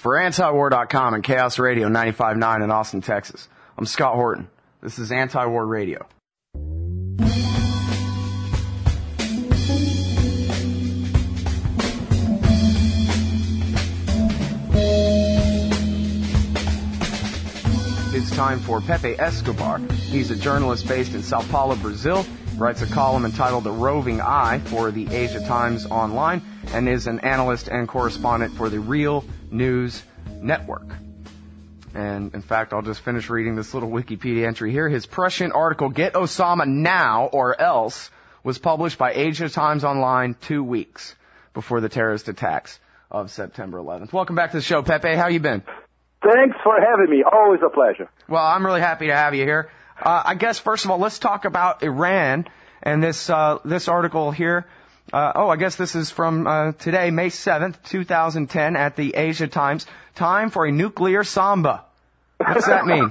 For Antiwar.com and Chaos Radio 95.9 in Austin, Texas, I'm Scott Horton. This is Anti-War Radio. It's time for Pepe Escobar. He's a journalist based in Sao Paulo, Brazil. Writes a column entitled The Roving Eye for the Asia Times Online and is an analyst and correspondent for the Real News Network. And, in fact, I'll just finish reading this little Wikipedia entry here. His prescient article, Get Osama Now or Else, was published by Asia Times Online 2 weeks before the terrorist attacks of September 11th. Welcome back to the show, Pepe. How you been? Thanks for having me. Always a pleasure. Well, I'm really happy to have you here. I guess, first of all, let's talk about Iran and this article here. I guess this is from today, May 7th, 2010, at the Asia Times. Time for a nuclear samba. What's that mean?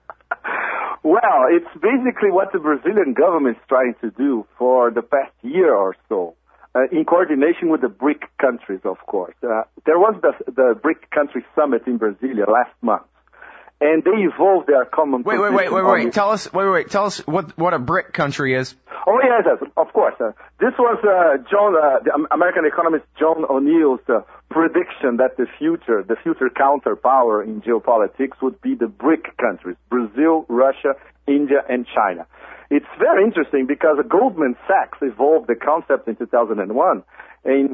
Well, it's basically what the Brazilian government is trying to do for the past year or so, in coordination with the BRIC countries, of course. There was the BRIC country summit in Brasilia last month. And they evolved their common position. Wait. Tell us what a BRIC country is. Oh, yes, of course. This was the American economist John O'Neill's prediction that the future counterpower in geopolitics would be the BRIC countries, Brazil, Russia, India, and China. It's very interesting because Goldman Sachs evolved the concept in 2001, and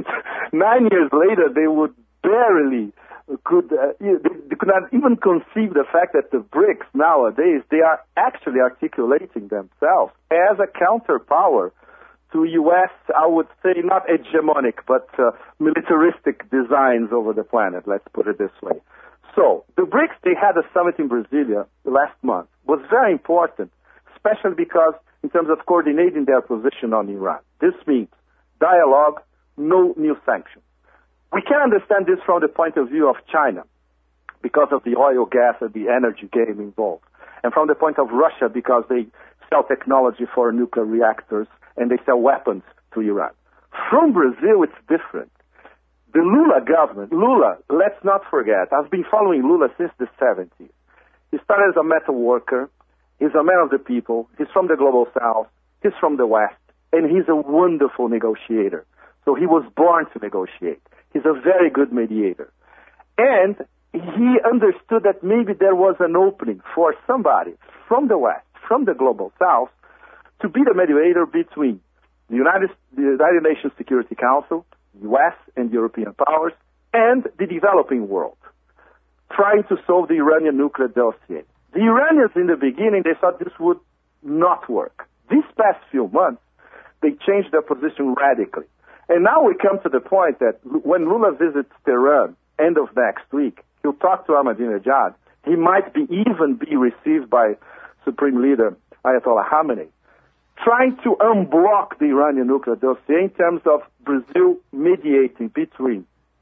9 years later they would barely they could not even conceive the fact that the BRICS nowadays, they are actually articulating themselves as a counterpower to U.S., I would say, not hegemonic, but militaristic designs over the planet, let's put it this way. So, the BRICS, they had a summit in Brasilia last month. It was very important, especially because in terms of coordinating their position on Iran. This means dialogue, no new sanctions. We can understand this from the point of view of China, because of the oil, gas, and the energy game involved. And from the point of Russia, because they sell technology for nuclear reactors and they sell weapons to Iran. From Brazil, it's different. The Lula government, let's not forget, I've been following Lula since the 70s. He started as a metal worker. He's a man of the people. He's from the Global South. He's from the West. And he's a wonderful negotiator. So he was born to negotiate. He's a very good mediator. And he understood that maybe there was an opening for somebody from the West, from the Global South, to be the mediator between the United Nations Security Council, U.S. and European powers, and the developing world, trying to solve the Iranian nuclear dossier. The Iranians, in the beginning, they thought this would not work. These past few months, they changed their position radically. And now we come to the point that when Lula visits Tehran, end of next week, he'll talk to Ahmadinejad. He might even be received by Supreme Leader Ayatollah Khamenei, trying to unblock the Iranian nuclear dossier in terms of Brazil mediating between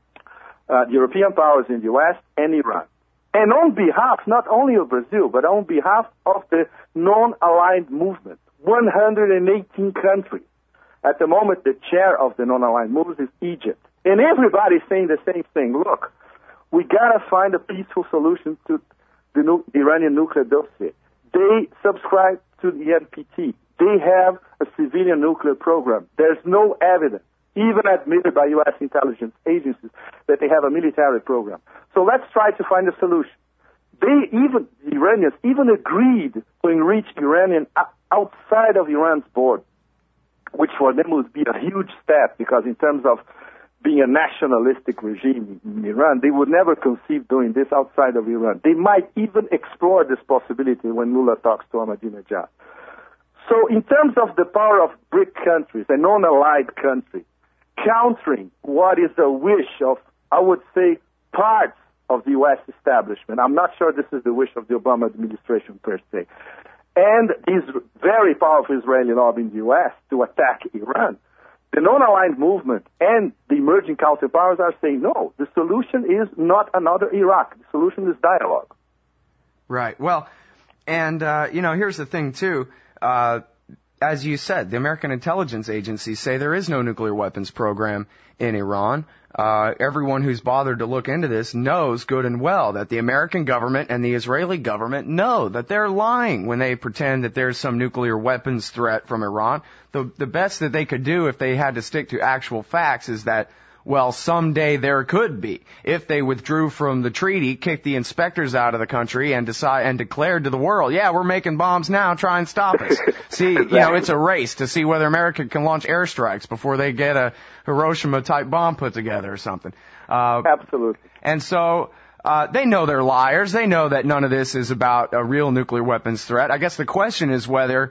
the European powers in the U.S. and Iran. And on behalf, not only of Brazil, but on behalf of the non-aligned movement, 118 countries. At the moment, the chair of the non-aligned movement is Egypt. And everybody's saying the same thing. Look, we got to find a peaceful solution to the Iranian nuclear dossier. They subscribe to the NPT. They have a civilian nuclear program. There's no evidence, even admitted by U.S. intelligence agencies, that they have a military program. So let's try to find a solution. The Iranians even agreed to enrich uranium outside of Iran's border, which for them would be a huge step, because in terms of being a nationalistic regime in Iran, they would never conceive doing this outside of Iran. They might even explore this possibility when Lula talks to Ahmadinejad. So in terms of the power of BRIC countries and non-allied countries, countering what is a wish of, I would say, parts of the U.S. establishment. I'm not sure this is the wish of the Obama administration per se. And this very powerful Israeli lobby in the U.S. to attack Iran. The non-aligned movement and the emerging counterpowers are saying, no, the solution is not another Iraq. The solution is dialogue. Right. Well, and, here's the thing, too. as you said, the American intelligence agencies say there is no nuclear weapons program in Iran. Everyone who's bothered to look into this knows good and well that the American government and the Israeli government know that they're lying when they pretend that there's some nuclear weapons threat from Iran. The best that they could do if they had to stick to actual facts is that, well, someday there could be. If they withdrew from the treaty, kicked the inspectors out of the country, and declared to the world, yeah, we're making bombs now, try and stop us. See, it's a race to see whether America can launch airstrikes before they get a Hiroshima-type bomb put together or something. Absolutely. And so, they know they're liars. They know that none of this is about a real nuclear weapons threat. I guess the question is whether,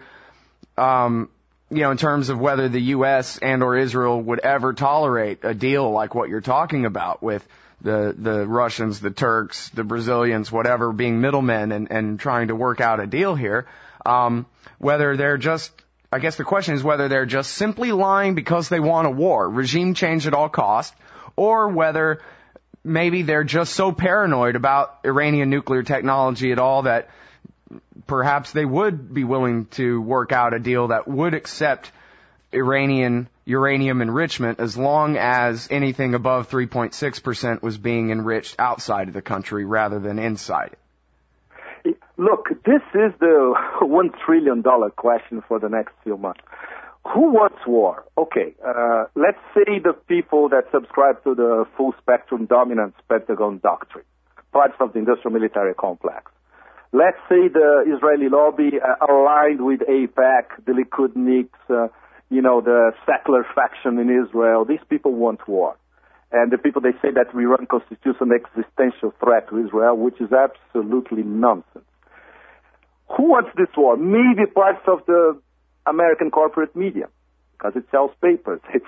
in terms of whether the U.S. and or Israel would ever tolerate a deal like what you're talking about with the Russians, the Turks, the Brazilians, whatever, being middlemen and trying to work out a deal here. Whether they're just, I guess the question is whether they're just simply lying because they want a war, regime change at all cost, or whether maybe they're just so paranoid about Iranian nuclear technology at all that perhaps they would be willing to work out a deal that would accept Iranian uranium enrichment as long as anything above 3.6% was being enriched outside of the country rather than inside it. Look, this is the $1 trillion question for the next few months. Who wants war? Okay, let's say the people that subscribe to the full spectrum dominance Pentagon doctrine, parts of the industrial military complex. Let's say the Israeli lobby aligned with AIPAC, the Likudniks, the secular faction in Israel. These people want war. And the people, they say that we Iran constitutes an existential threat to Israel, which is absolutely nonsense. Who wants this war? Maybe parts of the American corporate media, because it sells papers. It's,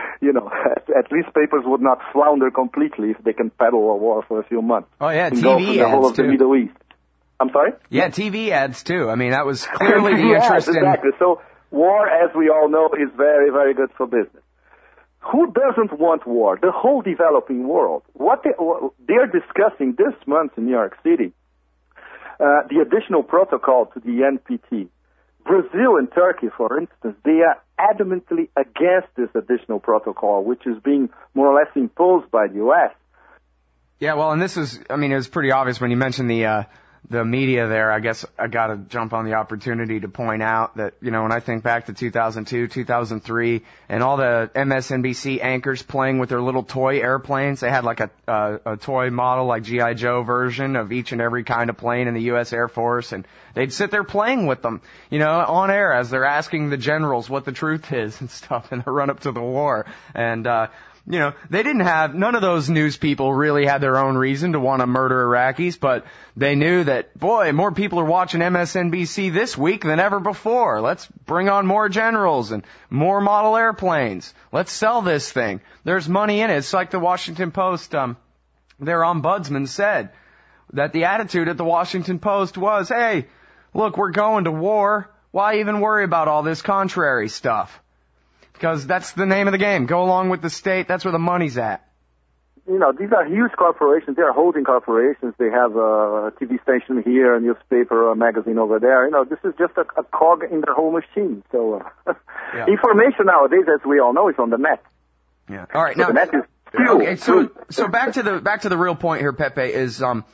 at least papers would not flounder completely if they can peddle a war for a few months. Oh yeah, TV ads whole of the Middle East. I'm sorry? Yeah, TV ads too. I mean, that was clearly the interest in... Exactly. So war, as we all know, is very, very good for business. Who doesn't want war? The whole developing world. What they're discussing this month in New York City, the additional protocol to the NPT. Brazil and Turkey, for instance, they are adamantly against this additional protocol, which is being more or less imposed by the U.S. Yeah, well, and this is, it was pretty obvious when you mentioned the media there. I guess I got to jump on the opportunity to point out that, when I think back to 2002, 2003, and all the MSNBC anchors playing with their little toy airplanes, they had like a toy model, like G.I. Joe version of each and every kind of plane in the U.S. Air Force, and they'd sit there playing with them, on air as they're asking the generals what the truth is and stuff in the run up to the war. And, they didn't have, none of those news people really had their own reason to want to murder Iraqis, but they knew that, boy, more people are watching MSNBC this week than ever before. Let's bring on more generals and more model airplanes. Let's sell this thing. There's money in it. It's like the Washington Post, their ombudsman said that the attitude at the Washington Post was, hey, look, we're going to war. Why even worry about all this contrary stuff? Because that's the name of the game. Go along with the state. That's where the money's at. These are huge corporations. They are holding corporations. They have a TV station here, a newspaper, a magazine over there. This is just a cog in their whole machine. So, yeah. Information nowadays, as we all know, is on the net. Yeah. All right. So now, the net is fuel. Okay. So back to the real point here, Pepe, is the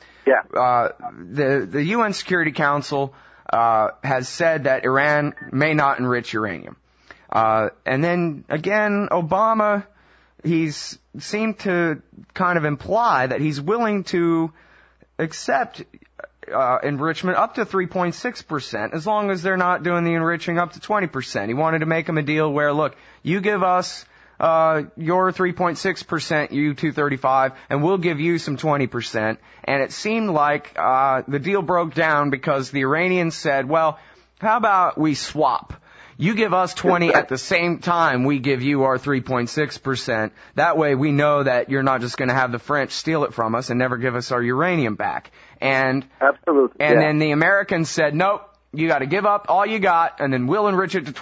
UN Security Council has said that Iran may not enrich uranium. And then again, Obama, he's seemed to kind of imply that he's willing to accept enrichment up to 3.6% as long as they're not doing the enriching up to 20%. He wanted to make him a deal where, look, you give us your 3.6% U-235 and we'll give you some 20%. And it seemed like the deal broke down because the Iranians said, well, how about we swap? You give us 20 at the same time we give you our 3.6%. That way we know that you're not just going to have the French steal it from us and never give us our uranium back. And absolutely. And then the Americans said, nope, you got to give up all you got, and then we'll enrich it to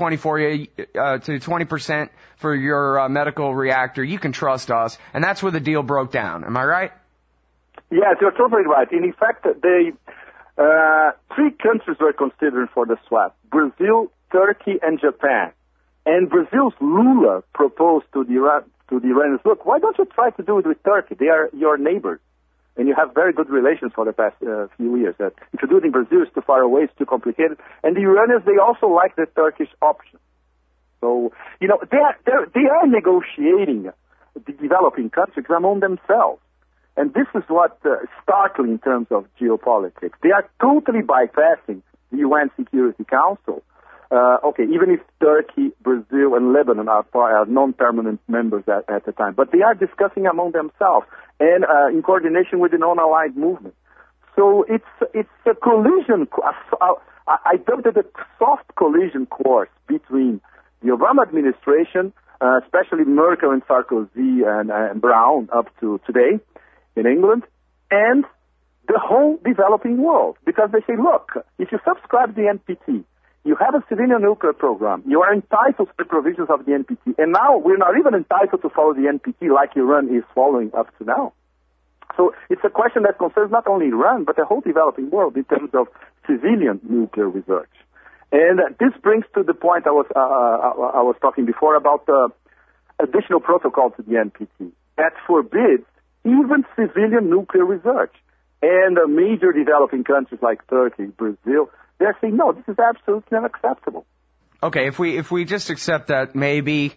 20% for your medical reactor. You can trust us. And that's where the deal broke down. Am I right? Yes, you're totally right. And in fact, three countries were considered for the swap: Brazil, Turkey and Japan. And Brazil's Lula proposed to the Iranians, look, why don't you try to do it with Turkey? They are your neighbors, and you have very good relations for the past few years. If you do it in Brazil, it's too far away, it's too complicated. And the Iranians, they also like the Turkish option. So, they are negotiating the developing countries among themselves. And this is what startling in terms of geopolitics. They are totally bypassing the UN Security Council. Even if Turkey, Brazil, and Lebanon are non-permanent members at the time. But they are discussing among themselves and in coordination with the non-aligned movement. So it's a collision. I dubbed it a soft collision course between the Obama administration, especially Merkel and Sarkozy and Brown up to today in England, and the whole developing world. Because they say, look, if you subscribe to the NPT, you have a civilian nuclear program, you are entitled to the provisions of the NPT, and now we're not even entitled to follow the NPT like Iran is following up to now. So it's a question that concerns not only Iran, but the whole developing world in terms of civilian nuclear research. And this brings to the point I was talking before about the additional protocol to the NPT that forbids even civilian nuclear research. And major developing countries like Turkey, Brazil, they're saying, no, this is absolutely unacceptable. Okay, if we just accept that maybe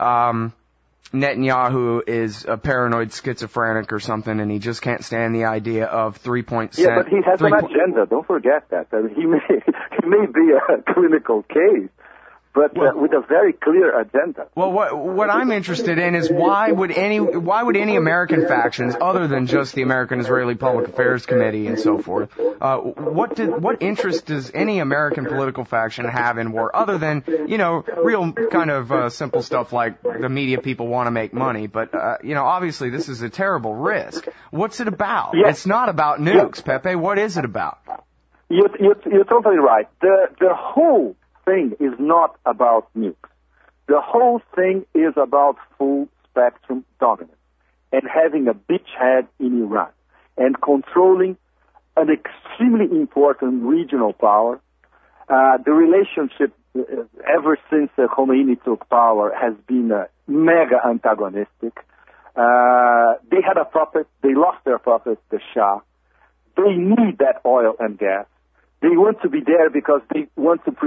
Netanyahu is a paranoid schizophrenic or something, and he just can't stand the idea of 3.7. Yeah, but he has an agenda. Don't forget that. He may be a clinical case, but with a very clear agenda. Well, what I'm interested in is why would any American factions, other than just the American-Israeli Public Affairs Committee and so forth, what interest does any American political faction have in war, other than real kind of simple stuff like the media people want to make money, but obviously this is a terrible risk. What's it about? Yes. It's not about nukes, Pepe. What is it about? You're totally right. The whole thing is not about nukes. The whole thing is about full spectrum dominance and having a beachhead in Iran and controlling an extremely important regional power. The relationship ever since Khomeini took power has been mega antagonistic. They had a puppet. They lost their puppet, the Shah. They need that oil and gas. They want to be there because they want to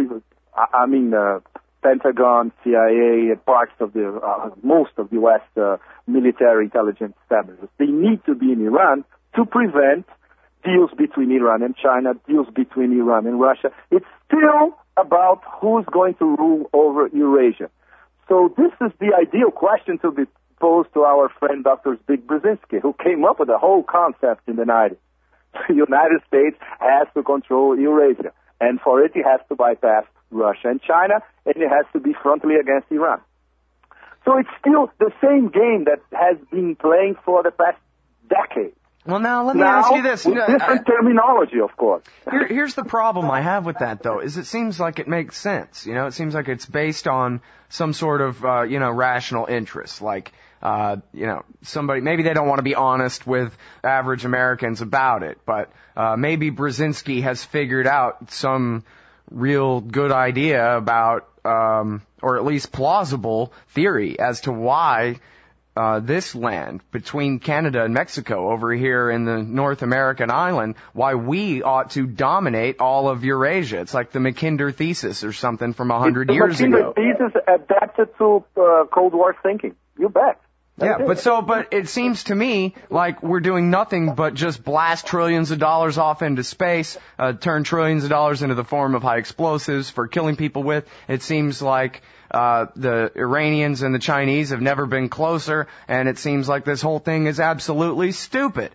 Pentagon, CIA, parts of most of the U.S. Military intelligence establishments. They need to be in Iran to prevent deals between Iran and China, deals between Iran and Russia. It's still about who's going to rule over Eurasia. So this is the ideal question to be posed to our friend Dr. Zbigniew Brzezinski, who came up with the whole concept in the 90s. The United States has to control Eurasia, and for it has to bypass Russia and China, and it has to be frontally against Iran. So it's still the same game that has been playing for the past decade. Well, now, let me ask you this. With different terminology, of course. Here's the problem I have with that, though, is it seems like it makes sense. It seems like it's based on some sort of, rational interest. Like, somebody, maybe they don't want to be honest with average Americans about it, but maybe Brzezinski has figured out some real good idea about, or at least plausible theory as to why this land between Canada and Mexico over here in the North American island, why we ought to dominate all of Eurasia. It's like the Mackinder thesis or something from 100 years ago. The Mackinder thesis adapted to Cold War thinking. You bet. Yeah, but it seems to me like we're doing nothing but just blast trillions of dollars off into space, turn trillions of dollars into the form of high explosives for killing people with. It seems like the Iranians and the Chinese have never been closer, and it seems like this whole thing is absolutely stupid.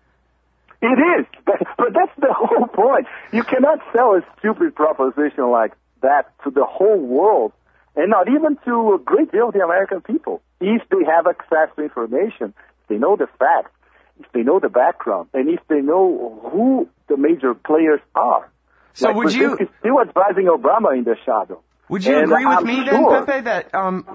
It is, but that's the whole point. You cannot sell a stupid proposition like that to the whole world, and not even to a great deal of the American people. If they have access to information, if they know the facts, if they know the background, and if they know who the major players are. So like would you... still advising Obama in the shadow. Would you agree with me then, Pepe, that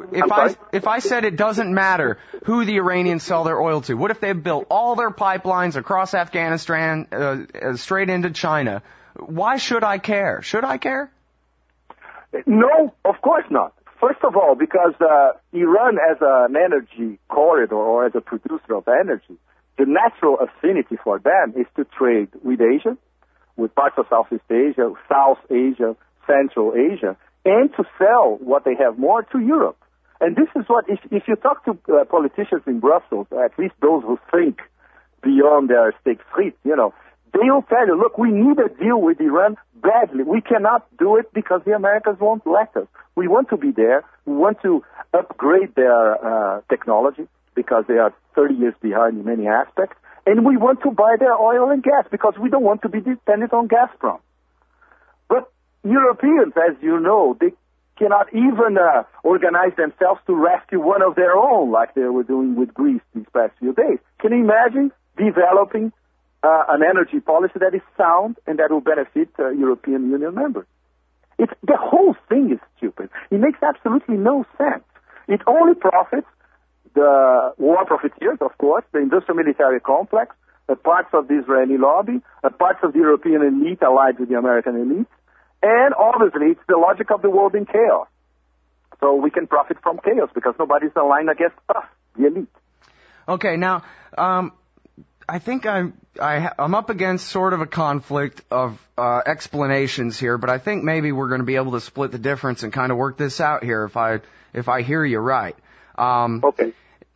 if I said it doesn't matter who the Iranians sell their oil to, what if they built all their pipelines across Afghanistan straight into China? Why should I care? Should I care? No, of course not. First of all, because Iran as an energy corridor or as a producer of energy, the natural affinity for them is to trade with Asia, with parts of Southeast Asia, South Asia, Central Asia, and to sell what they have more to Europe. And this is what, if you talk to politicians in Brussels, at least those who think beyond their state fleet, they will tell you, look, we need a deal with Iran badly. We cannot do it because the Americans won't let us. We want to be there. We want to upgrade their technology because they are 30 years behind in many aspects. And we want to buy their oil and gas because we don't want to be dependent on Gazprom. But Europeans, as you know, they cannot even organize themselves to rescue one of their own like they were doing with Greece these past few days. Can you imagine developing an energy policy that is sound and that will benefit European Union members? The whole thing is stupid. It makes absolutely no sense. It only profits the war profiteers, of course, the industrial military complex, the parts of the Israeli lobby, the parts of the European elite allied with the American elite, and obviously it's the logic of the world in chaos. So we can profit from chaos because nobody's aligned against us, the elite. Okay, now, I think I'm up against sort of a conflict of explanations here, but I think maybe we're going to be able to split the difference and kind of work this out here if I hear you right. Okay.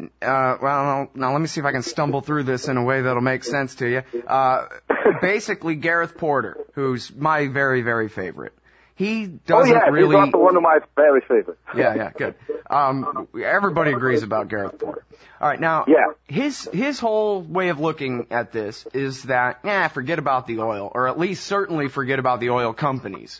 Well, now let me see if I can stumble through this in a way that'll make sense to you. Basically, Gareth Porter, who's my very, very favorite. He doesn't really... he's also one of my very favorites. Yeah, good. Everybody agrees about Gareth Porter. All right, now, his whole way of looking at this is that, forget about the oil, or at least certainly forget about the oil companies.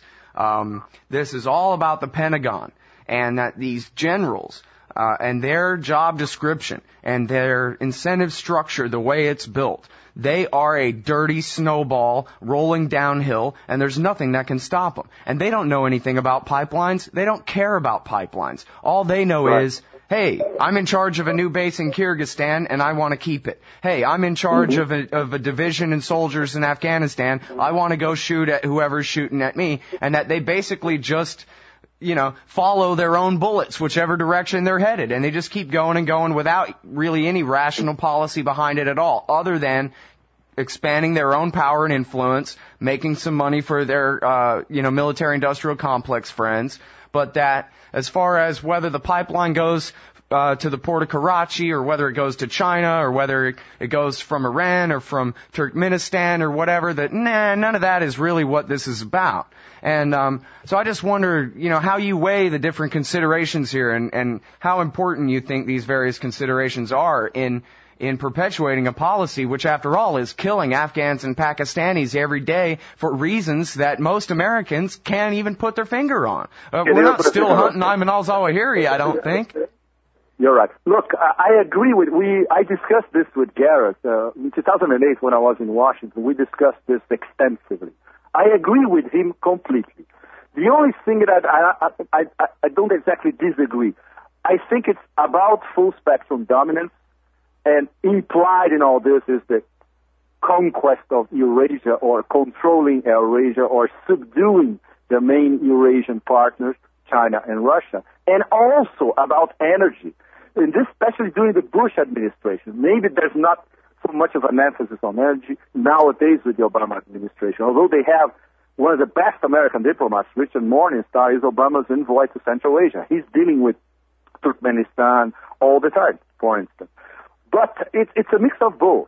This is all about the Pentagon, and that these generals... and their job description and their incentive structure, the way it's built, they are a dirty snowball rolling downhill, and there's nothing that can stop them. And they don't know anything about pipelines. They don't care about pipelines. All they know is, hey, I'm in charge of a new base in Kyrgyzstan, and I want to keep it. Hey, I'm in charge of a division and soldiers in Afghanistan. I want to go shoot at whoever's shooting at me. And that they basically just... follow their own bullets, whichever direction they're headed. And they just keep going and going without really any rational policy behind it at all, other than expanding their own power and influence, making some money for their, military-industrial complex friends. But that, as far as whether the pipeline goes to the port of Karachi, or whether it goes to China, or whether it goes from Iran or from Turkmenistan or whatever, none of that is really what this is about. And so I just wonder, how you weigh the different considerations here, and how important you think these various considerations are in perpetuating a policy which, after all, is killing Afghans and Pakistanis every day for reasons that most Americans can't even put their finger on. We're not still hunting Ayman al-Zawahiri, I don't think. You're right. Look, I agree I discussed this with Gareth in 2008 when I was in Washington. We discussed this extensively. I agree with him completely. The only thing that I don't exactly disagree. I think it's about full spectrum dominance, and implied in all this is the conquest of Eurasia, or controlling Eurasia, or subduing the main Eurasian partners, China and Russia, and also about energy. And this, especially during the Bush administration. Maybe there's not so much of an emphasis on energy nowadays with the Obama administration, although they have one of the best American diplomats, Richard Morningstar, is Obama's envoy to Central Asia. He's dealing with Turkmenistan all the time, for instance. But it's a mix of both,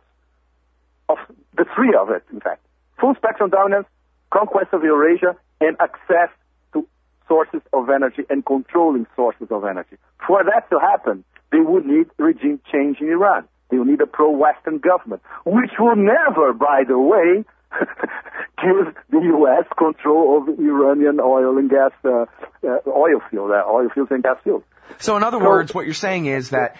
of the three of it, in fact. Full spectrum dominance, conquest of Eurasia, and access to sources of energy and controlling sources of energy. For that to happen, they would need regime change in Iran. They will need a pro-Western government, which will never, by the way, give the U.S. control of Iranian oil and gas, oil fields and gas fields. So in other words, what you're saying is that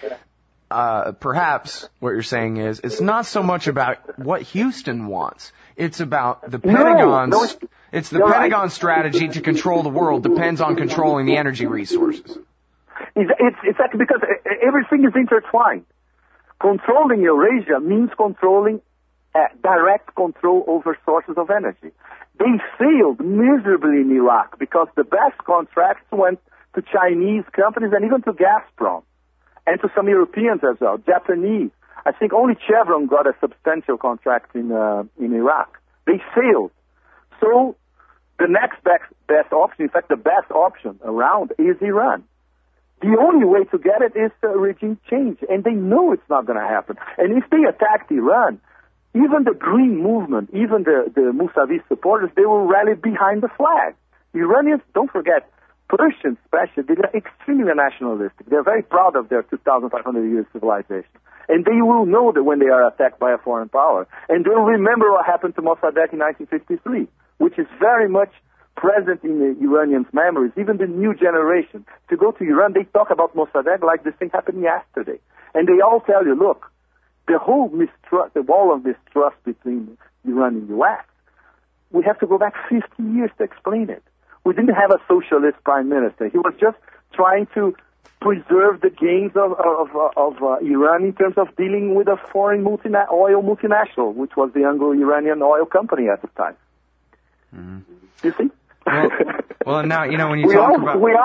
perhaps what you're saying is it's not so much about what Houston wants. It's about the Pentagon's... It's the Pentagon strategy to control the world depends on controlling the energy resources. It's exactly because everything is intertwined. Controlling Eurasia means controlling direct control over sources of energy. They failed miserably in Iraq because the best contracts went to Chinese companies and even to Gazprom and to some Europeans as well, Japanese. I think only Chevron got a substantial contract in Iraq. They failed. So the next best option, in fact, the best option around is Iran. The only way to get it is regime change, and they know it's not going to happen. And if they attacked Iran, even the Green Movement, even the Mousavi supporters, they will rally behind the flag. Iranians, don't forget, Persians especially, they're extremely nationalistic. They're very proud of their 2,500 years civilization. And they will know that when they are attacked by a foreign power. And they'll remember what happened to Mossadegh in 1953, which is very much present in the Iranians' memories, even the new generation. To go to Iran, they talk about Mossadegh like this thing happened yesterday. And they all tell you, look, the whole mistrust, the wall of mistrust between Iran and the U.S., we have to go back 50 years to explain it. We didn't have a socialist prime minister. He was just trying to preserve the gains of Iran in terms of dealing with a foreign oil multinational, which was the Anglo-Iranian oil company at the time. Mm-hmm. You see? Well, now, when you talk about... We're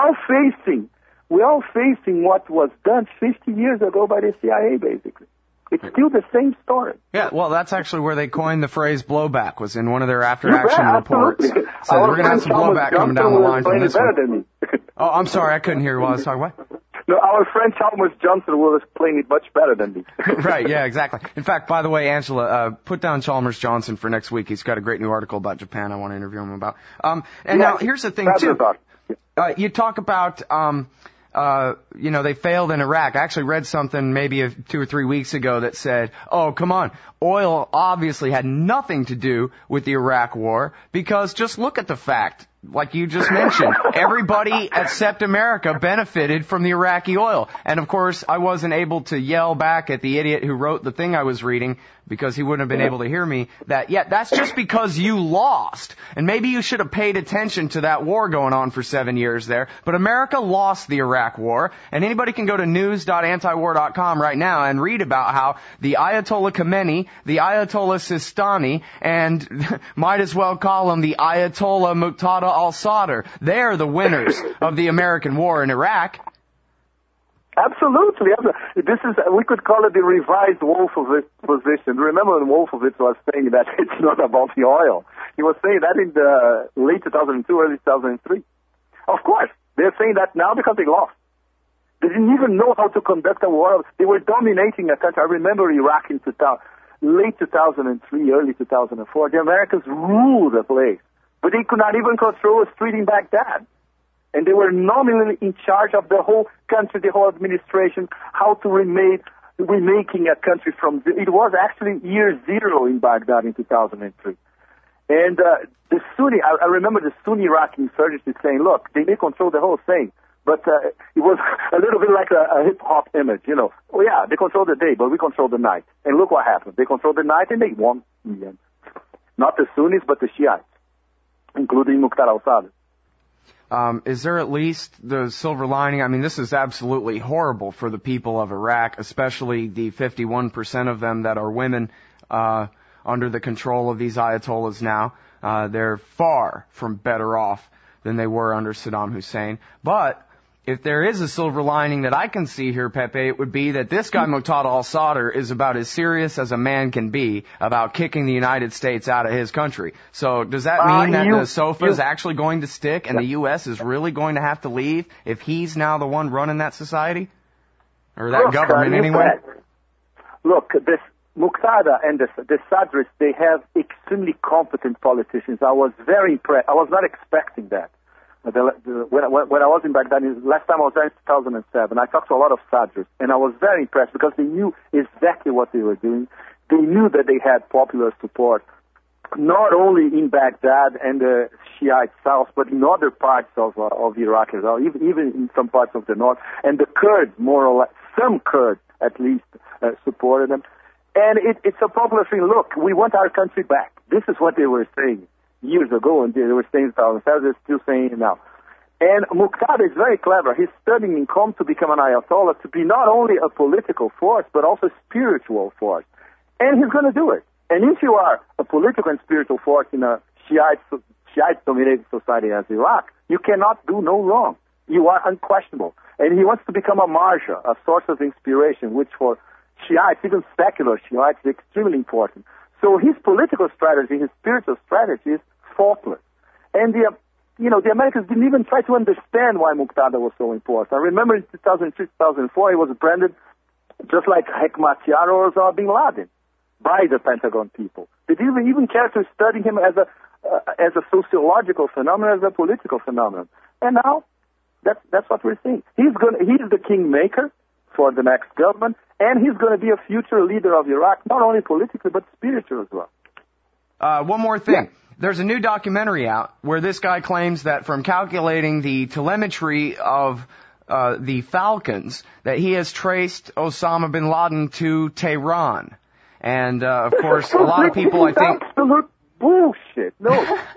all facing what was done 50 years ago by the CIA, basically. It's still the same story. Yeah, well, that's actually where they coined the phrase blowback, was in one of their after-action reports. So we're going to have some blowback coming down the line from this one. Oh, I'm sorry, I couldn't hear you while I was talking. What? No, our friend Chalmers Johnson will explain it much better than me. Right, yeah, exactly. In fact, by the way, Angela, put down Chalmers Johnson for next week. He's got a great new article about Japan I want to interview him about. Now, here's the thing, too. You talk about... they failed in Iraq. I actually read something maybe 2 or 3 weeks ago that said, oh, come on, oil obviously had nothing to do with the Iraq war because just look at the fact, like you just mentioned, everybody except America benefited from the Iraqi oil. And of course, I wasn't able to yell back at the idiot who wrote the thing I was reading because he wouldn't have been able to hear me that, that's just because you lost. And maybe you should have paid attention to that war going on for 7 years there. But America lost the Iraq war. And anybody can go to news.antiwar.com right now and read about how the Ayatollah Khomeini, the Ayatollah Sistani, and might as well call him the Ayatollah Muqtada al-Sadr. They're the winners of the American war in Iraq. Absolutely. This is, we could call it the revised Wolfowitz position. Remember when Wolfowitz was saying that it's not about the oil? He was saying that in the late 2002, early 2003. Of course, they're saying that now because they lost. They didn't even know how to conduct a war. They were dominating a country. I remember Iraq in late 2003, early 2004. The Americans ruled the place, but they could not even control a street in Baghdad. And they were nominally in charge of the whole country, the whole administration, how to remaking a country from... It was actually year zero in Baghdad in 2003. And the Sunni... I remember the Sunni Iraqi insurgency saying, look, they may control the whole thing, but it was a little bit like a hip-hop image, Oh, yeah, they control the day, but we control the night. And look what happened. They controlled the night, and they won in the end. Not the Sunnis, but the Shiites, including Muqtada al-Sadr. Is there at least the silver lining? I mean, this is absolutely horrible for the people of Iraq, especially the 51% of them that are women under the control of these Ayatollahs now. They're far from better off than they were under Saddam Hussein. But if there is a silver lining that I can see here, Pepe, it would be that this guy, Muqtada al-Sadr, is about as serious as a man can be about kicking the United States out of his country. So does that mean that the SOFA is actually going to stick and the U.S. is really going to have to leave if he's now the one running that society? Or that government anyway? Look, this Muqtada and the Sadrists, they have extremely competent politicians. I was very impressed. I was not expecting that. When I was in Baghdad, last time I was there in 2007, I talked to a lot of Sadrists, and I was very impressed because they knew exactly what they were doing. They knew that they had popular support, not only in Baghdad and the Shiite south, but in other parts of Iraq as well, even in some parts of the north. And the Kurds, more or less, some Kurds at least, supported them. And it's a popular thing. Look, we want our country back. This is what they were saying years ago, and they were saying in 2007, they're still saying it now. And Muqtada is very clever. He's studying in Qom to become an Ayatollah, to be not only a political force, but also a spiritual force. And he's going to do it. And if you are a political and spiritual force in a Shiite-dominated society as Iraq, you cannot do no wrong. You are unquestionable. And he wants to become a marja, a source of inspiration, which for Shiites, even secular Shiites, is extremely important. So his political strategy, his spiritual strategy is faultless. And the Americans didn't even try to understand why Muqtada was so important. I remember in 2003, 2004, he was branded just like Hekmatyar or Osama bin Laden by the Pentagon people. They didn't even care to study him as a sociological phenomenon, as a political phenomenon. And now, that's what we're seeing. He's the kingmaker for the next government, and he's going to be a future leader of Iraq, not only politically, but spiritually as well. One more thing. Yeah. There's a new documentary out where this guy claims that from calculating the telemetry of the Falcons, that he has traced Osama bin Laden to Tehran. And, of course, a lot of people, I think... Absolute bullshit. No.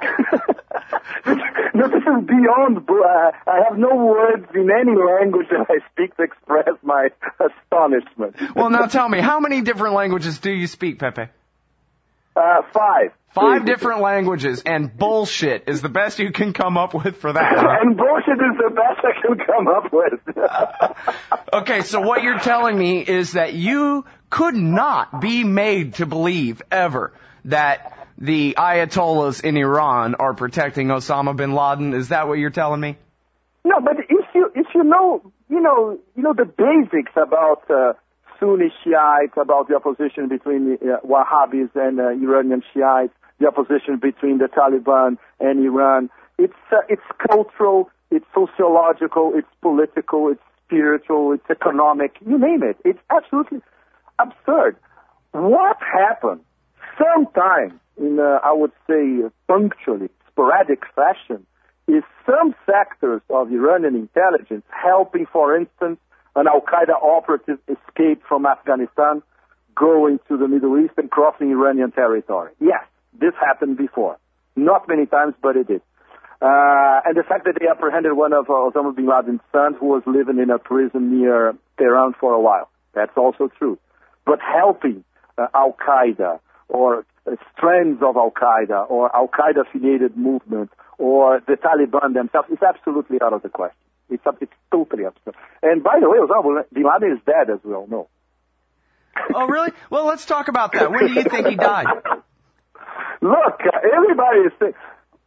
No, this is beyond... I have no words in any language that I speak to express my astonishment. Well, now tell me, how many different languages do you speak, Pepe? 5. 5 different languages, and bullshit is the best you can come up with for that. Huh? And bullshit is the best I can come up with. Okay, so what you're telling me is that you could not be made to believe ever that the Ayatollahs in Iran are protecting Osama bin Laden. Is that what you're telling me? No, but if you know the basics about Sunni Shiites, about the opposition between Wahhabis and Iranian Shiites, the opposition between the Taliban and Iran. It's cultural, it's sociological, it's political, it's spiritual, it's economic, you name it. It's absolutely absurd. What happened sometimes in, I would say, punctually, sporadic fashion, is some sectors of Iranian intelligence helping, for instance, an Al-Qaeda operative escape from Afghanistan, going to the Middle East and crossing Iranian territory. Yes, this happened before. Not many times, but it did. And the fact that they apprehended one of Osama bin Laden's sons who was living in a prison near Tehran for a while. That's also true. But helping Al-Qaeda or strands of Al-Qaeda or Al-Qaeda-affiliated movements or the Taliban themselves is absolutely out of the question. It's totally absurd. And by the way, Osama bin Laden is dead, as we all know. Oh, really? Well, let's talk about that. When do you think he died? Look, everybody is saying,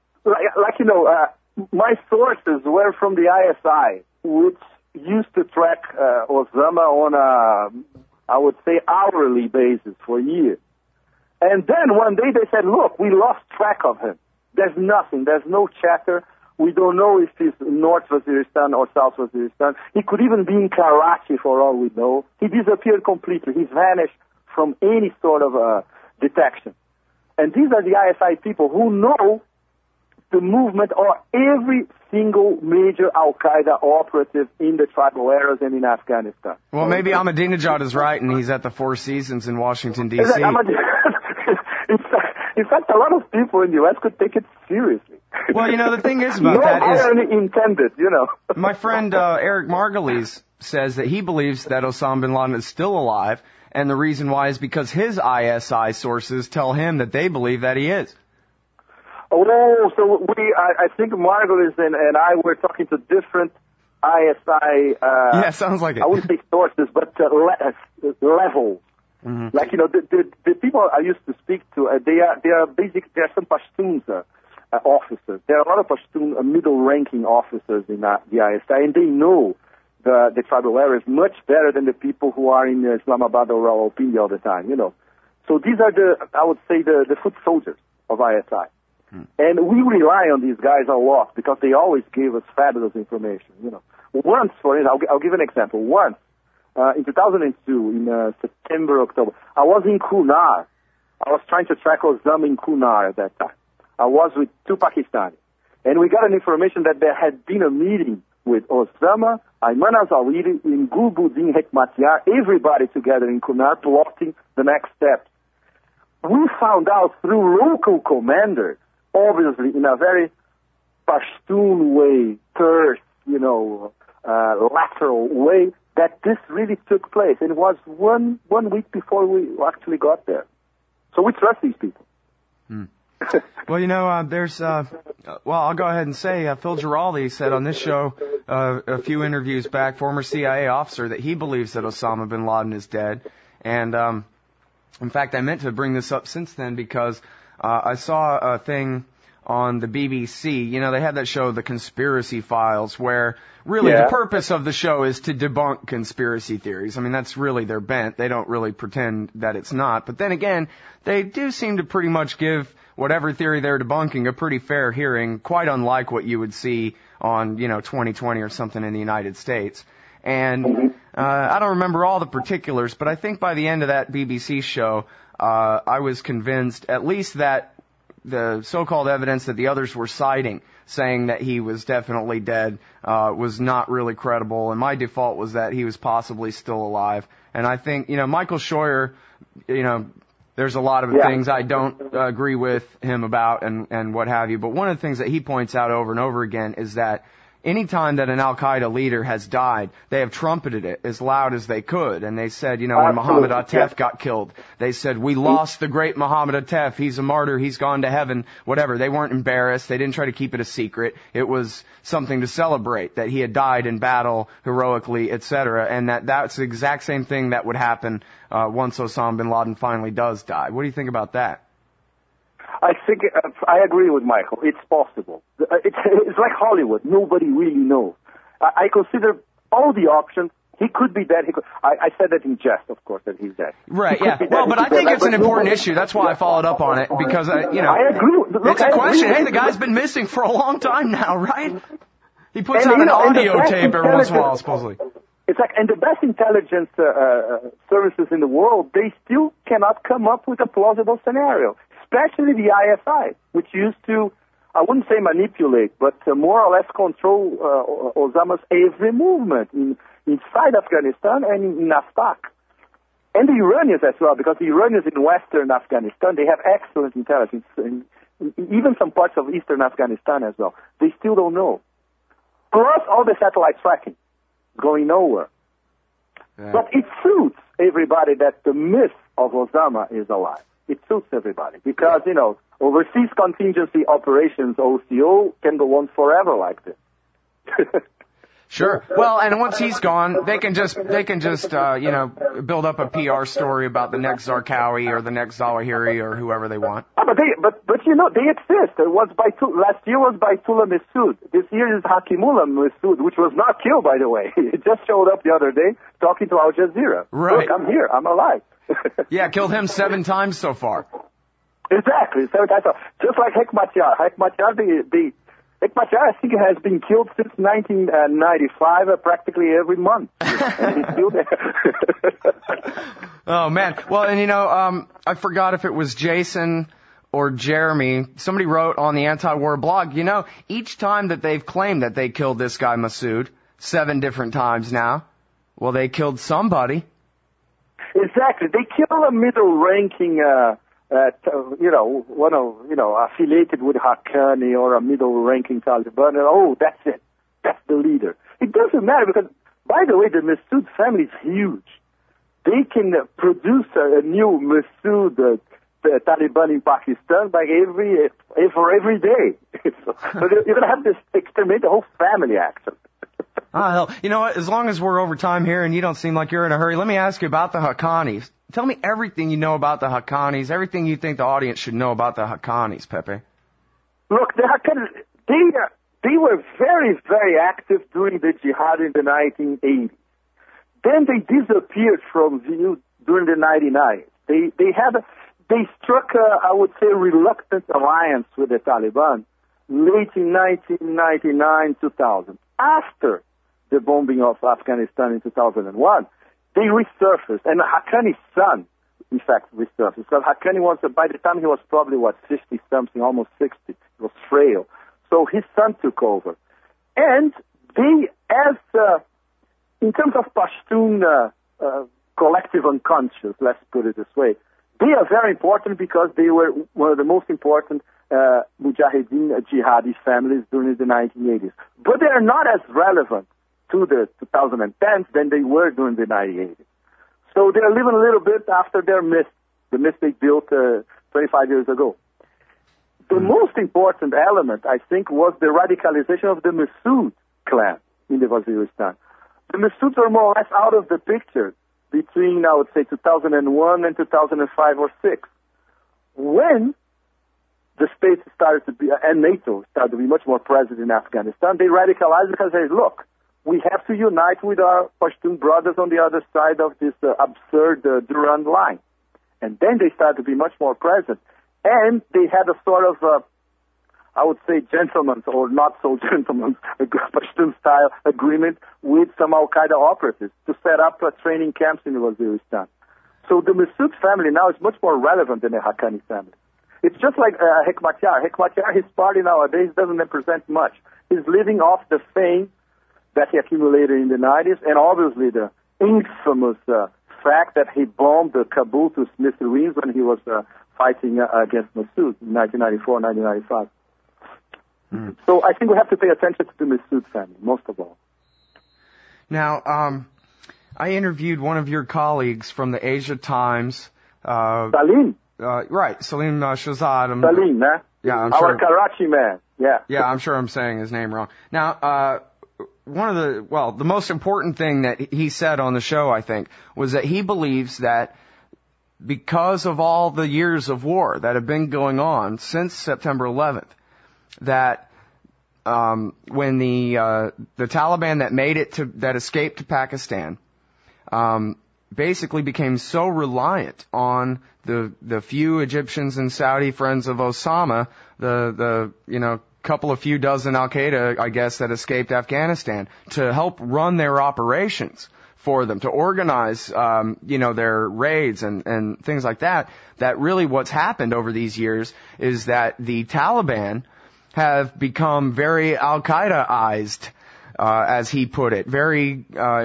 my sources were from the ISI, which used to track Osama on I would say, hourly basis for years. And then one day they said, look, we lost track of him. There's nothing. There's no chatter. We don't know if he's in North Waziristan or South Waziristan. He could even be in Karachi for all we know. He disappeared completely. He's vanished from any sort of detection. And these are the ISI people who know the movement or every single major Al-Qaeda operative in the tribal areas and in Afghanistan. Well, maybe Ahmadinejad is right, and he's at the Four Seasons in Washington, D.C. In fact, a lot of people in the U.S. could take it seriously. Well, the thing is about that is... No irony intended, My friend Eric Margulies says that he believes that Osama bin Laden is still alive, and the reason why is because his ISI sources tell him that they believe that he is. Oh, so I think Margulies and I were talking to different ISI... yeah, sounds like it. I wouldn't say sources, but levels. Mm-hmm. Like, the people I used to speak to, they are some Pashtuns officers. There are a lot of Pashtun middle-ranking officers in the ISI, and they know the tribal areas much better than the people who are in Islamabad or Rawalpindi all the time, So these are I would say, the foot soldiers of ISI. And we rely on these guys a lot because they always gave us fabulous information, Once, for instance, I'll give an example. Once, in 2002, in September, October, I was in Kunar. I was trying to track Osama in Kunar at that time. I was with 2 Pakistanis. And we got an information that there had been a meeting with Osama, Ayman al-Zawahiri, in Gulbuddin Hekmatyar, everybody together in Kunar, plotting the next steps. We found out through local commanders, obviously in a very Pashtun way, terse, lateral way, that this really took place. And it was one week before we actually got there. So we trust these people. Well, I'll go ahead and say, Phil Giraldi said on this show a few interviews back, former CIA officer, that he believes that Osama bin Laden is dead. And in fact, I meant to bring this up since then because I saw a thing on the BBC. You know, they had that show, The Conspiracy Files, where really the purpose of the show is to debunk conspiracy theories. I mean, that's really their bent. They don't really pretend that it's not. But then again, they do seem to pretty much give whatever theory they're debunking a pretty fair hearing, quite unlike what you would see on, 2020 or something in the United States. And I don't remember all the particulars, but I think by the end of that BBC show, I was convinced at least that the so-called evidence that the others were citing, saying that he was definitely dead, was not really credible. And my default was that he was possibly still alive. And I think, Michael Scheuer, there's a lot of things I don't agree with him about and what have you. But one of the things that he points out over and over again is that any time that an Al-Qaeda leader has died, they have trumpeted it as loud as they could. And they said, when Mohammed Atef got killed, they said, we lost the great Mohammed Atef. He's a martyr. He's gone to heaven, whatever. They weren't embarrassed. They didn't try to keep it a secret. It was something to celebrate, that he had died in battle heroically, etc. And that's the exact same thing that would happen once Osama bin Laden finally does die. What do you think about that? I think I agree with Michael. It's possible. It's like Hollywood. Nobody really knows. I consider all the options. He could be dead. I said that in jest, of course, that he's dead. Right, yeah. Well, but I think it's an important issue. That's why I followed up on it, because, I agree. It's a question. Hey, the guy's been missing for a long time now, right? He puts out an audio tape every once in a while, supposedly. It's like, and the best intelligence services in the world, they still cannot come up with a plausible scenario. Especially the ISI, which used to, I wouldn't say manipulate, but more or less control Osama's every movement inside Afghanistan and in Afghanistan. And the Iranians as well, because the Iranians in western Afghanistan, they have excellent intelligence, and even some parts of eastern Afghanistan as well. They still don't know. Plus all the satellite tracking going nowhere. Yeah. But it suits everybody that the myth of Osama is alive. It suits everybody because, overseas contingency operations, OCO, can go on forever like this. Sure. Well, and once he's gone, they can just build up a PR story about the next Zarqawi or the next Zawahiri or whoever they want. But they exist. Last year was Baitullah Mehsud. This year is Hakimullah Mehsud, which was not killed, by the way. It just showed up the other day talking to Al Jazeera. Right. Look, I'm here. I'm alive. Yeah, killed him 7 times so far. Exactly, 7 times. Just like Hekmatyar. Hekmatyar, I think, has been killed since 1995, practically every month. And he's still there. Oh, man. Well, and I forgot if it was Jason or Jeremy. Somebody wrote on the Anti-War blog, each time that they've claimed that they killed this guy Mehsud, 7 different times now, well, they killed somebody. Exactly. They kill a middle-ranking, affiliated with Haqqani or a middle-ranking Taliban. And, that's it. That's the leader. It doesn't matter because, by the way, the Mehsud family is huge. They can produce a new Mehsud Taliban in Pakistan for every day. So you're going to have to exterminate the whole family, actually. Hell, you know what? As long as we're over time here and you don't seem like you're in a hurry, let me ask you about the Haqqanis. Tell me everything you know about the Haqqanis, everything you think the audience should know about the Haqqanis, Pepe. Look, the Haqqanis, they were very, very active during the jihad in the 1980s. Then they disappeared from view during the 1990s. They struck I would say, reluctant alliance with the Taliban late in 1999, 2000. After the bombing of Afghanistan in 2001, they resurfaced, and Haqqani's son, in fact, resurfaced. Because Haqqani was, by the time he was probably, 50-something, almost 60, he was frail. So his son took over. And they, in terms of Pashtun collective unconscious, let's put it this way, they are very important because they were one of the most important Mujahideen jihadi families during the 1980s. But they are not as relevant to the 2010s than they were during the 1980s. So they're living a little bit after their myth. the myth they built 25 years ago. The most important element, I think, was the radicalization of the Massoud clan in the Waziristan. The Massouds are more or less out of the picture between, I would say, 2001 and 2005 or 6. When the states started to be, and NATO started to be much more present in Afghanistan, they radicalized because they said, look, we have to unite with our Pashtun brothers on the other side of this absurd Durand line. And then they started to be much more present. And they had a sort of, I would say, gentleman's or not so gentleman's Pashtun-style agreement with some Al-Qaeda operatives to set up training camps in Waziristan. So the Massoud family now is much more relevant than the Haqqani family. It's just like Hekmatyar. Hekmatyar, his party nowadays doesn't represent much. He's living off the fame that he accumulated in the 90s, and obviously the infamous fact that he bombed Kabul to smithereens when he was fighting against Massoud in 1994, 1995. Mm. So I think we have to pay attention to the Massoud family, most of all. Now, I interviewed one of your colleagues from the Asia Times. Salim. Right, Salim Shahzad. Salim, eh? Yeah, I'm Our sure. Karachi man, yeah. Yeah, I'm sure I'm saying his name wrong. Now, the most important thing that he said on the show, I think, was that he believes that because of all the years of war that have been going on since September 11th, that when the Taliban that escaped to Pakistan, basically became so reliant on the few Egyptians and Saudi friends of Osama, the couple of few dozen Al-Qaeda, I guess, that escaped Afghanistan, to help run their operations for them, to organize, their raids and things like that, that really what's happened over these years is that the Taliban have become very Al-Qaeda-ized, as he put it, very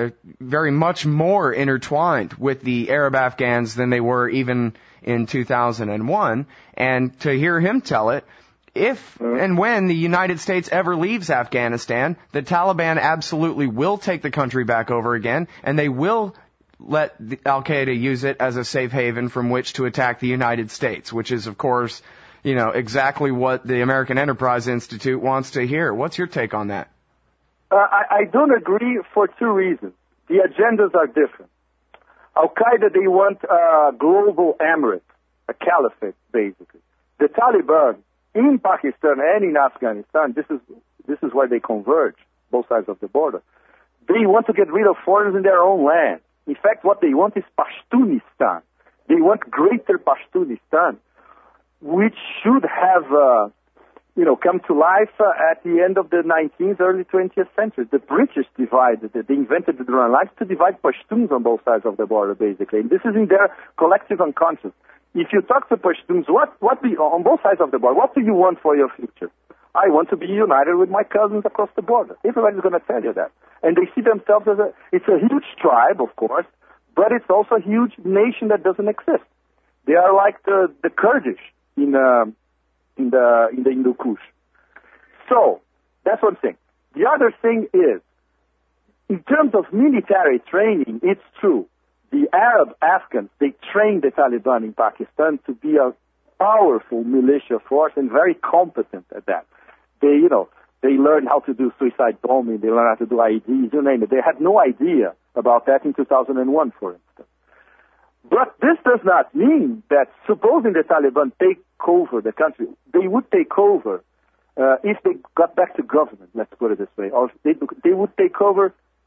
much more intertwined with the Arab Afghans than they were even in 2001. And to hear him tell it, if and when the United States ever leaves Afghanistan, the Taliban absolutely will take the country back over again, and they will let Al-Qaeda use it as a safe haven from which to attack the United States, which is, of course, exactly what the American Enterprise Institute wants to hear. What's your take on that? I don't agree for two reasons. The agendas are different. Al-Qaeda, they want a global emirate, a caliphate, basically. The Taliban, in Pakistan and in Afghanistan, this is where they converge, both sides of the border. They want to get rid of foreigners in their own land. In fact, what they want is Pashtunistan. They want greater Pashtunistan, which should have, come to life at the end of the 19th, early 20th century. The British they invented the Durand Line to divide Pashtuns on both sides of the border, basically. And this is in their collective unconscious. If you talk to Pashtuns, on both sides of the border, what do you want for your future? I want to be united with my cousins across the border. Everybody's going to tell you that. And they see themselves it's a huge tribe, of course, but it's also a huge nation that doesn't exist. They are like the Kurdish in the Hindu Kush. So, that's one thing. The other thing is, in terms of military training, it's true. The Arab Afghans, they trained the Taliban in Pakistan to be a powerful militia force and very competent at that. They learned how to do suicide bombing, they learned how to do IEDs, you name it. They had no idea about that in 2001, for instance. But this does not mean that supposing the Taliban take over the country, they would take over if they got back to government, let's put it this way, or they would take over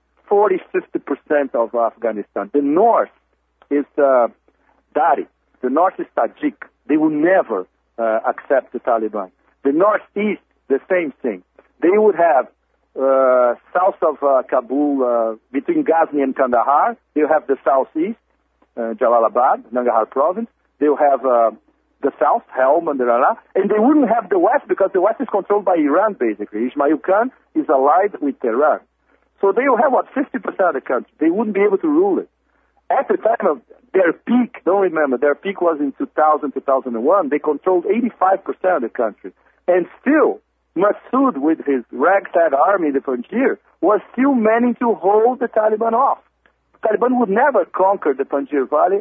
40-50% of Afghanistan. The north is Dari. The north is Tajik. They will never accept the Taliban. The northeast, the same thing. They would have south of Kabul, between Ghazni and Kandahar. They'll have the southeast, Jalalabad, Nangarhar province. They'll have the south, Helmand, and they wouldn't have the west because the west is controlled by Iran, basically. Ismail Khan is allied with Tehran. So they will have, 50% of the country. They wouldn't be able to rule it. At the time of their peak, don't remember, their peak was in 2000, 2001. They controlled 85% of the country. And still, Massoud, with his ragtag army, the Panjshir, was still managing to hold the Taliban off. The Taliban would never conquer the Panjshir Valley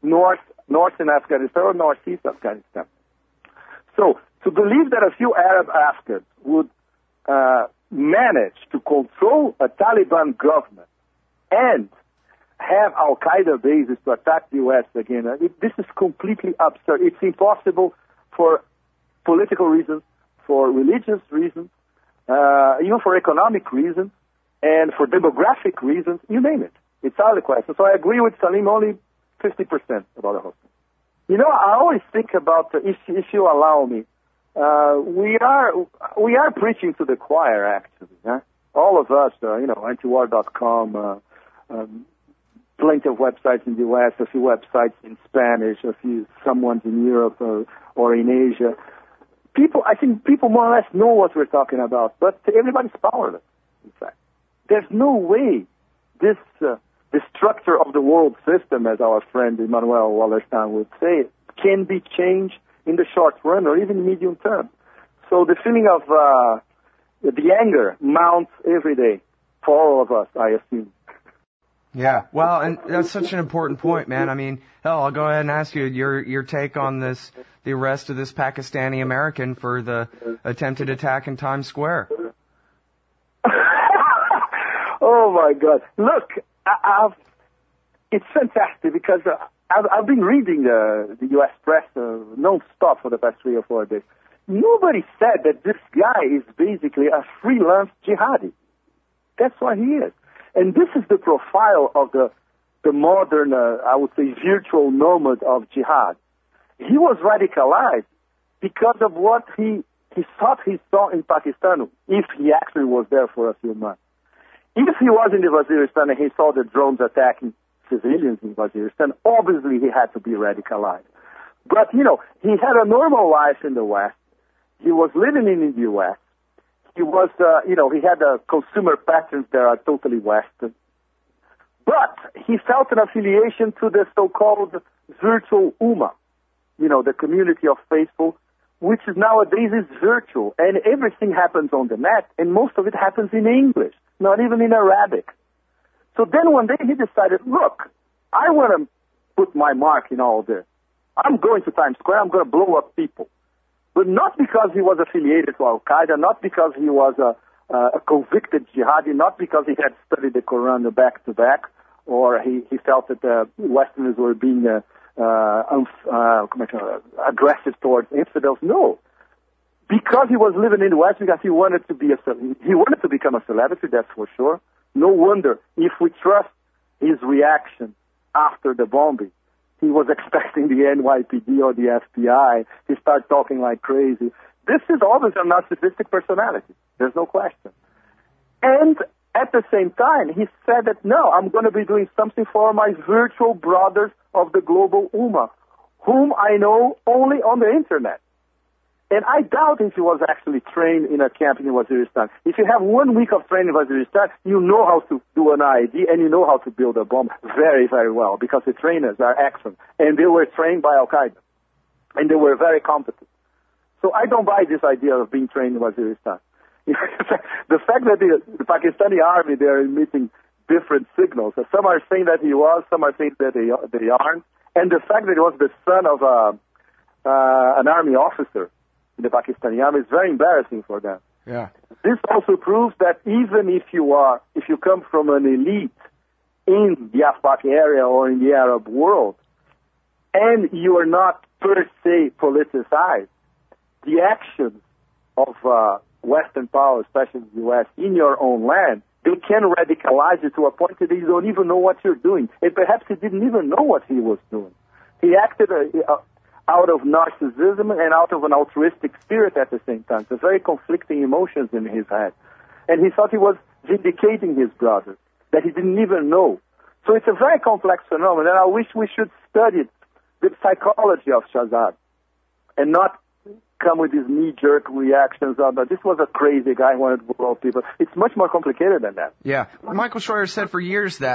northern Afghanistan or northeast Afghanistan. So to believe that a few Arab Afghans would manage to control a Taliban government and have Al-Qaeda bases to attack the U.S. again, this is completely absurd. It's impossible for political reasons, for religious reasons, even for economic reasons, and for demographic reasons, you name it. It's out of the question. So I agree with Salim only 50% about the whole thing. You know, I always think about, if you allow me, we are preaching to the choir, actually. Huh? All of us, antiwar.com, plenty of websites in the U.S., a few websites in Spanish, some ones in Europe or in Asia. I think people more or less know what we're talking about, but everybody's powerless, in fact. There's no way this structure of the world system, as our friend Emmanuel Wallerstein would say, can be changed in the short run or even medium term. So the feeling of the anger mounts every day for all of us, I assume. Yeah, well, and that's such an important point, man. I mean, hell, I'll go ahead and ask you your take on the arrest of this Pakistani American for the attempted attack in Times Square. Oh my God! Look, it's fantastic because I've been reading the U.S. press non-stop for the past 3 or 4 days. Nobody said that this guy is basically a freelance jihadi. That's what he is. And this is the profile of the modern, I would say, virtual nomad of jihad. He was radicalized because of what he thought he saw in Pakistan, if he actually was there for a few months. If he was in the Waziristan and he saw the drones attacking civilians in Waziristan, obviously he had to be radicalized. But, he had a normal life in the West. He was living in the U.S. He was, he had consumer patterns that are totally Western. But he felt an affiliation to the so-called virtual Ummah, the community of faithful, which nowadays is virtual. And everything happens on the net, and most of it happens in English, not even in Arabic. So then one day he decided, look, I want to put my mark in all this. I'm going to Times Square, I'm going to blow up people. But not because he was affiliated to Al-Qaeda, not because he was a convicted jihadi, not because he had studied the Quran back to back, or he felt that Westerners were being aggressive towards infidels. No, because he was living in the West, because he wanted to become a celebrity. That's for sure. No wonder, if we trust his reaction after the bombing, he was expecting the NYPD or the FBI to start talking like crazy. This is always a narcissistic personality. There's no question. And at the same time, he said that, no, I'm going to be doing something for my virtual brothers of the global Ummah, whom I know only on the Internet. And I doubt if he was actually trained in a camp in Waziristan. If you have 1 week of training in Waziristan, you know how to do an IED and you know how to build a bomb very, very well because the trainers are excellent. And they were trained by Al-Qaeda. And they were very competent. So I don't buy this idea of being trained in Waziristan. The fact that the Pakistani army, they're emitting different signals. Some are saying that he was, some are saying that they aren't. And the fact that he was the son of an army officer in the Pakistani army is very embarrassing for them. Yeah. This also proves that even if you come from an elite in the Afbaki area or in the Arab world, and you are not per se politicized, the actions of Western power, especially the U.S., in your own land, they can radicalize you to a point that you don't even know what you're doing. And perhaps he didn't even know what he was doing. He acted out of narcissism and out of an altruistic spirit at the same time. So very conflicting emotions in his head. And he thought he was vindicating his brother, that he didn't even know. So it's a very complex phenomenon, and I wish we should study the psychology of Shahzad and not come with these knee-jerk reactions of, this was a crazy guy who wanted to blow people. It's much more complicated than that. Yeah. Michael Scheuer said for years that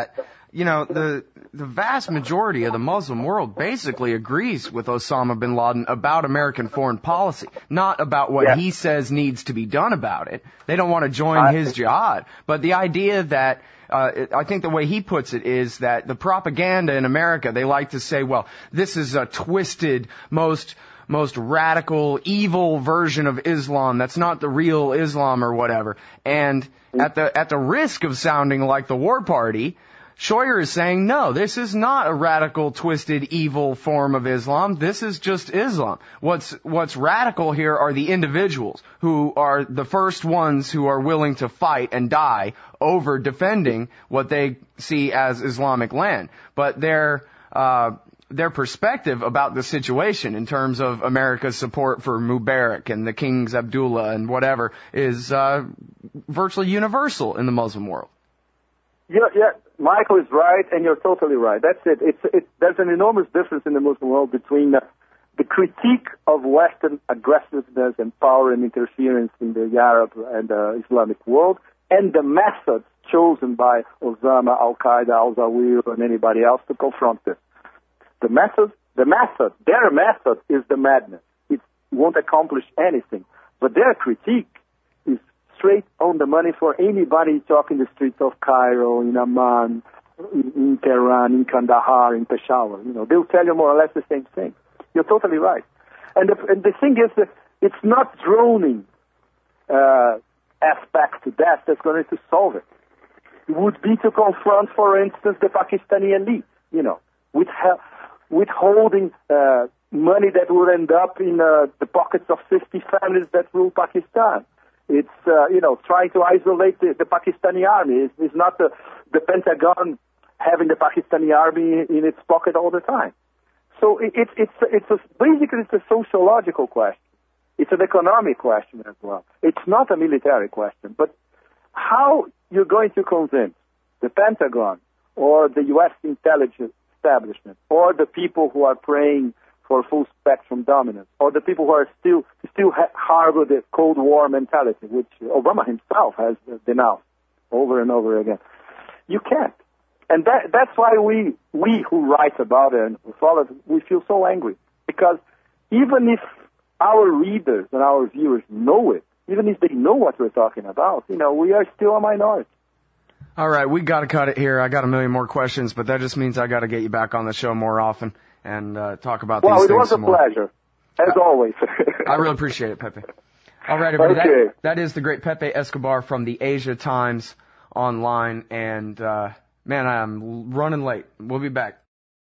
the vast majority of the Muslim world basically agrees with Osama bin Laden about American foreign policy, not about what he says needs to be done about it. They don't want to join his jihad. But the idea that, I think the way he puts it is that the propaganda in America, they like to say, well, this is a twisted, most radical, evil version of Islam. That's not the real Islam or whatever. And at the risk of sounding like the war party, Scheuer is saying, no, this is not a radical, twisted, evil form of Islam. This is just Islam. What's radical here are the individuals who are the first ones who are willing to fight and die over defending what they see as Islamic land. But their perspective about the situation in terms of America's support for Mubarak and the Kings Abdullah and whatever is virtually universal in the Muslim world. Yeah, Michael is right, and you're totally right. That's it. There's an enormous difference in the Muslim world between the critique of Western aggressiveness and power and interference in the Arab and Islamic world, and the methods chosen by Osama, Al-Qaeda, Al-Zawahiri, and anybody else to confront this. Their method is the madness. It won't accomplish anything. But their critique is straight on the money for anybody talking the streets of Cairo, in Amman, in Tehran, in Kandahar, in Peshawar. They'll tell you more or less the same thing. You're totally right. And the thing is that it's not droning aspect to that that's going to solve it. It would be to confront, for instance, the Pakistani elite, withholding money that will end up in the pockets of 50 families that rule Pakistan. It's, trying to isolate the Pakistani army. It's not the Pentagon having the Pakistani army in its pocket all the time. So basically it's a sociological question. It's an economic question as well. It's not a military question. But how you're going to convince the Pentagon or the U.S. intelligence establishment, or the people who are praying for full spectrum dominance, or the people who are still harbor the Cold War mentality, which Obama himself has denounced over and over again. You can't. And that's why we who write about it and who follow it, we feel so angry. Because even if our readers and our viewers know it, even if they know what we're talking about, we are still a minority. All right, we got to cut it here. I got a million more questions, but that just means I got to get you back on the show more often and talk about these things. Well, it was a pleasure, as always. I really appreciate it, Pepe. All right, everybody. Okay. That is the great Pepe Escobar from the Asia Times Online. And, man, I'm running late. We'll be back.